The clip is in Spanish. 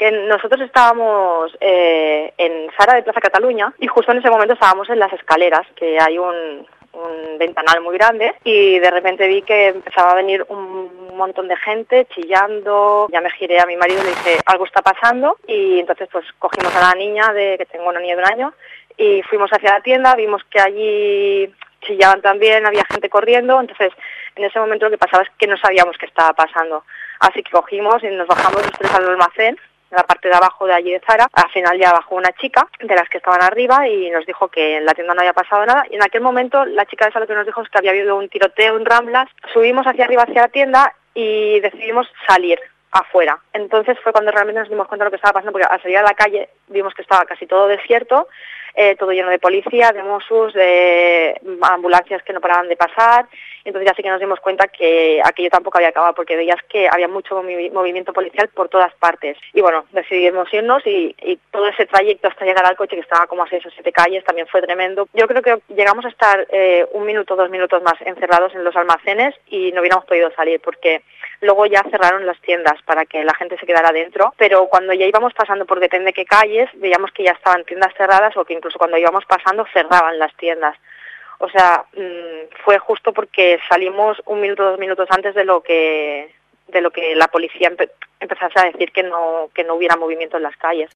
que nosotros estábamos en Zara de Plaza Cataluña y justo en ese momento estábamos en las escaleras, que hay un ventanal muy grande, y de repente vi que empezaba a venir un montón de gente chillando. Ya me giré a mi marido y le dije, algo está pasando, y entonces pues cogimos a la niña, que tengo una niña de 1 año, y fuimos hacia la tienda. Vimos que allí chillaban también, había gente corriendo. Entonces en ese momento lo que pasaba es que no sabíamos qué estaba pasando, así que cogimos y nos bajamos los 3 al almacén, en la parte de abajo de allí de Zara. Al final ya bajó una chica de las que estaban arriba y nos dijo que en la tienda no había pasado nada, y en aquel momento la chica esa lo que nos dijo es que había habido un tiroteo en Ramblas. Subimos hacia arriba hacia la tienda y decidimos salir afuera. Entonces fue cuando realmente nos dimos cuenta de lo que estaba pasando, porque al salir a la calle vimos que estaba casi todo desierto, todo lleno de policía, de Mossos, de ambulancias que no paraban de pasar. Entonces ya sí que nos dimos cuenta que aquello tampoco había acabado, porque veías que había mucho movimiento policial por todas partes. Y bueno, decidimos irnos, y todo ese trayecto hasta llegar al coche, que estaba como a 6 o 7 calles, también fue tremendo. Yo creo que llegamos a estar 1 minuto, 2 minutos más encerrados en los almacenes y no hubiéramos podido salir, porque luego ya cerraron las tiendas para que la gente se quedara dentro, pero cuando ya íbamos pasando por depende qué calles, veíamos que ya estaban tiendas cerradas, o que incluso cuando íbamos pasando cerraban las tiendas. O sea, fue justo porque salimos 1 minuto, 2 minutos antes de lo que la policía empezase a decir que no hubiera movimiento en las calles.